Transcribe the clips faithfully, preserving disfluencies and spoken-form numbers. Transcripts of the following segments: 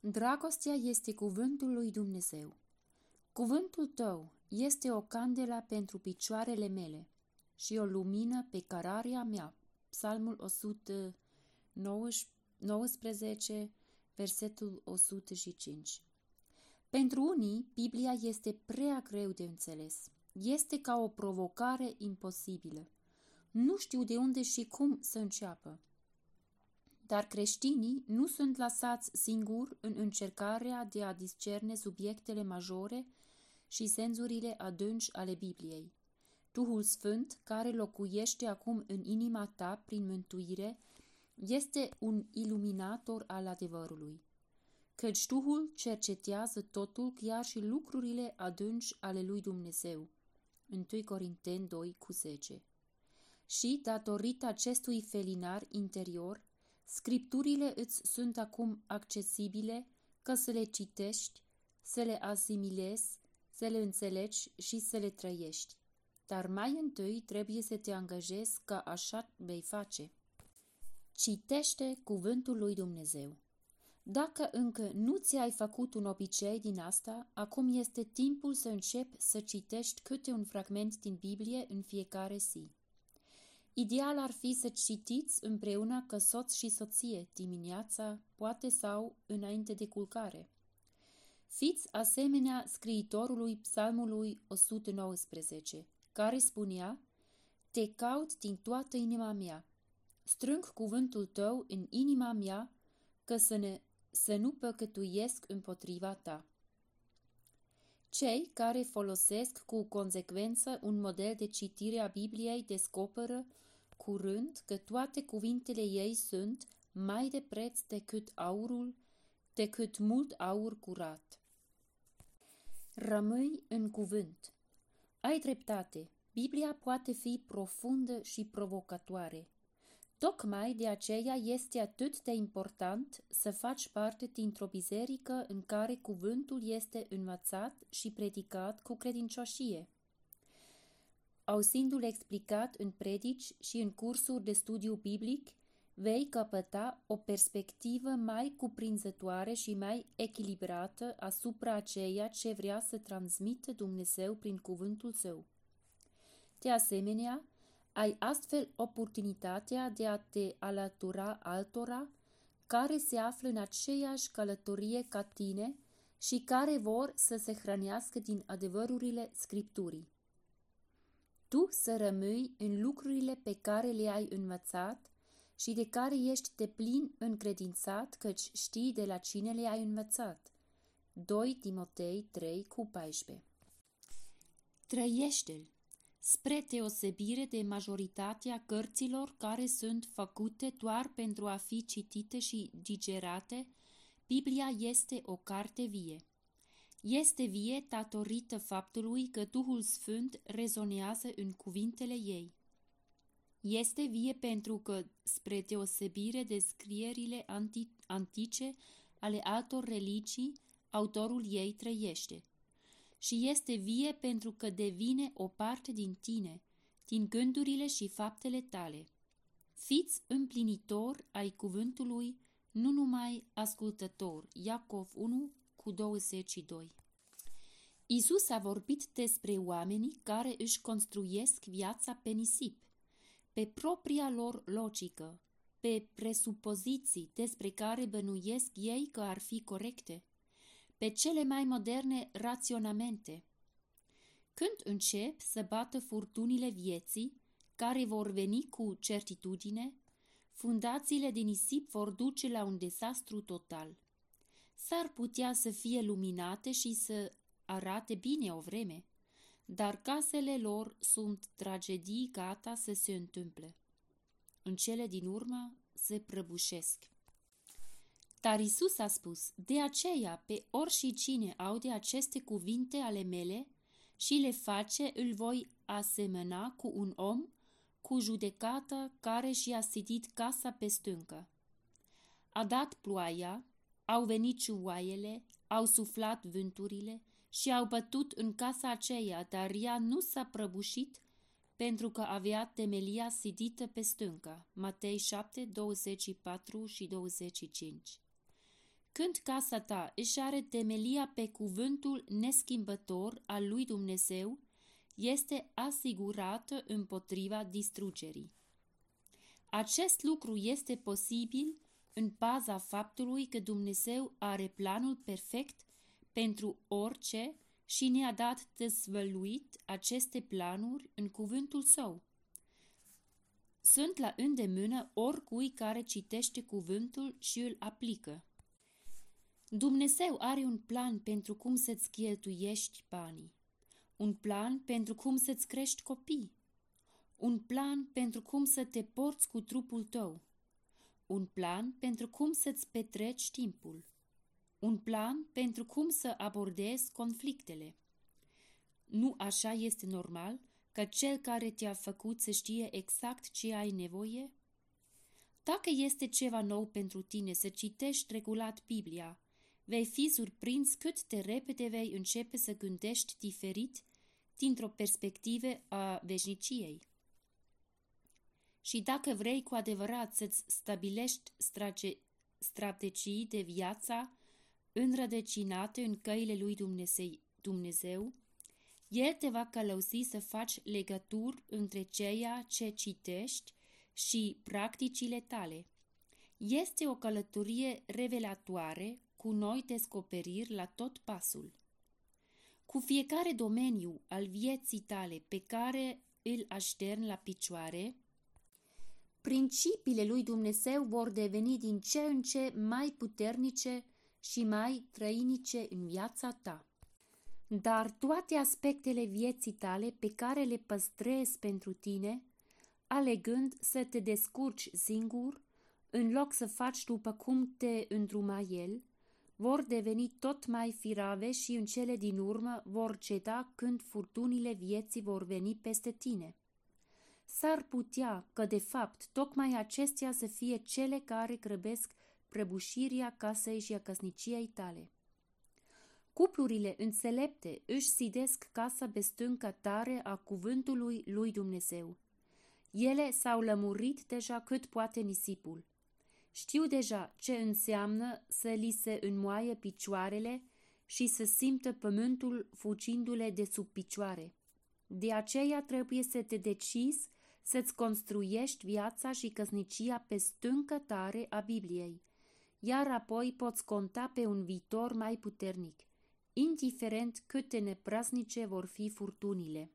Dragostea este cuvântul lui Dumnezeu. Cuvântul tău este o candelă pentru picioarele mele și o lumină pe cărarea mea. Psalmul o sută nouăsprezece, versetul o sută cinci. Pentru unii, Biblia este prea greu de înțeles. Este ca o provocare imposibilă. Nu știu de unde și cum să înceapă. Dar creștinii nu sunt lăsați singuri în încercarea de a discerne subiectele majore și senzurile adânci ale Bibliei. Duhul Sfânt, care locuiește acum în inima ta prin mântuire, este un iluminator al adevărului. Căci Duhul cercetează totul, chiar și lucrurile adânci ale lui Dumnezeu. întâi Corinteni doi cu zece. Și, datorită acestui felinar interior, Scripturile îți sunt acum accesibile ca să le citești, să le asimilezi, să le înțelegi și să le trăiești. Dar mai întâi trebuie să te angajezi ca așa vei face. Citește cuvântul lui Dumnezeu. Dacă încă nu ți-ai făcut un obicei din asta, acum este timpul să începi să citești câte un fragment din Biblie în fiecare zi. Ideal ar fi să citiți împreună ca soț și soție dimineața, poate sau înainte de culcare. Fiți asemenea scriitorului Psalmului o sută nouăsprezece, care spunea: Te caut din toată inima mea. Strâng cuvântul tău în inima mea, ca să, ne, să nu păcătuiesc împotriva ta. Cei care folosesc cu consecvență un model de citire a Bibliei descoperă curând că toate cuvintele ei sunt mai de preț decât aurul, decât mult aur curat. Rămâi în cuvânt. Ai dreptate. Biblia poate fi profundă și provocatoare. Tocmai de aceea este atât de important să faci parte dintr-o biserică în care cuvântul este învățat și predicat cu credincioșie. Auzindu-l explicat în predici și în cursuri de studiu biblic, vei căpăta o perspectivă mai cuprinzătoare și mai echilibrată asupra a ceea ce vrea să transmită Dumnezeu prin cuvântul său. De asemenea, ai astfel oportunitatea de a te alătura altora care se află în aceeași călătorie ca tine și care vor să se hrănească din adevărurile Scripturii. Tu să rămâi în lucrurile pe care le-ai învățat și de care ești deplin încredințat, căci știi de la cine le-ai învățat. doi Timotei trei cu paisprezece. Trăiește-l. Spre deosebire de majoritatea cărților care sunt făcute doar pentru a fi citite și digerate, Biblia este o carte vie. Este vie datorită faptului că Duhul Sfânt rezonează în cuvintele ei. Este vie pentru că, spre deosebire de scrierile anti- antice ale altor religii, autorul ei trăiește. Și este vie pentru că devine o parte din tine, din gândurile și faptele tale. Fiți împlinitor ai cuvântului, nu numai ascultător. Iacov unu cu douăzeci și doi. Iisus a vorbit despre oamenii care își construiesc viața pe nisip, pe propria lor logică, pe presupoziții despre care bănuiesc ei că ar fi corecte, pe cele mai moderne raționamente. Când încep să bată furtunile vieții, care vor veni cu certitudine, fundațiile de nisip vor duce la un dezastru total. S-ar putea să fie luminate și să arate bine o vreme, dar casele lor sunt tragedii gata să se întâmple. În cele din urmă se prăbușesc. Dar Iisus a spus: de aceea, pe oricine aude aceste cuvinte ale mele și le face, îl voi asemăna cu un om cu judecată care și-a zidit casa pe stâncă. A dat ploaia, au venit cioaiele, au suflat vânturile și au bătut în casa aceea, dar ea nu s-a prăbușit pentru că avea temelia zidită pe stâncă. Matei șapte, douăzeci și patru și douăzeci și cinci. când casa ta își are temelia pe cuvântul neschimbător al lui Dumnezeu, este asigurată împotriva distrugerii. Acest lucru este posibil în baza faptului că Dumnezeu are planul perfect pentru orice și ne-a dat dezvăluit aceste planuri în cuvântul Său. Sunt la îndemână oricui care citește cuvântul și îl aplică. Dumnezeu are un plan pentru cum să-ți cheltuiești banii, un plan pentru cum să-ți crești copii, un plan pentru cum să te porți cu trupul tău, un plan pentru cum să-ți petreci timpul, un plan pentru cum să abordezi conflictele. Nu așa este normal ca cel care te-a făcut să știe exact ce ai nevoie? Dacă este ceva nou pentru tine să citești regulat Biblia, vei fi surprins cât de repede vei începe să gândești diferit dintr-o perspectivă a veșniciei. Și dacă vrei cu adevărat să-ți stabilești strate- strategii de viața înrădăcinate în căile lui Dumnezeu, Dumnezeu, El te va călăuzi să faci legături între ceea ce citești și practicile tale. Este o călătorie revelatoare cu noi descoperiri la tot pasul. Cu fiecare domeniu al vieții tale pe care îl aștern la picioare, principiile lui Dumnezeu vor deveni din ce în ce mai puternice și mai trăinice în viața ta. Dar toate aspectele vieții tale pe care le păstrezi pentru tine, alegând să te descurci singur, în loc să faci după cum te îndruma El, vor deveni tot mai firave și în cele din urmă vor ceda când furtunile vieții vor veni peste tine. S-ar putea că, de fapt, tocmai acestea să fie cele care grăbesc prăbușirea casei și a căsniciei tale. Cuplurile înțelepte își sidesc casa pe stânca tare a cuvântului lui Dumnezeu. Ele s-au lămurit deja cât poate nisipul. Știu deja ce înseamnă să li se înmoaie picioarele și să simtă pământul fugindu-le de sub picioare. De aceea trebuie să te decizi să-ți construiești viața și căsnicia pe stâncă tare a Bibliei, iar apoi poți conta pe un viitor mai puternic, indiferent cât de nepraznice vor fi furtunile.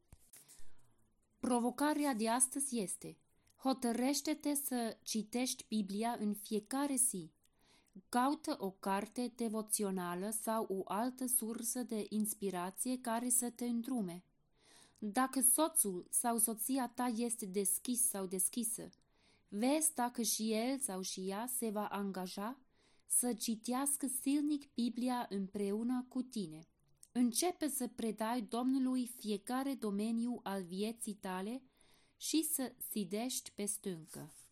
Provocarea de astăzi este: hotărăște-te să citești Biblia în fiecare zi. Caută o carte devoțională sau o altă sursă de inspirație care să te îndrume. Dacă soțul sau soția ta este deschis sau deschisă, vezi dacă și el sau și ea se va angaja să citească silnic Biblia împreună cu tine. Începe să predai Domnului fiecare domeniu al vieții tale și să sidești pe stâncă.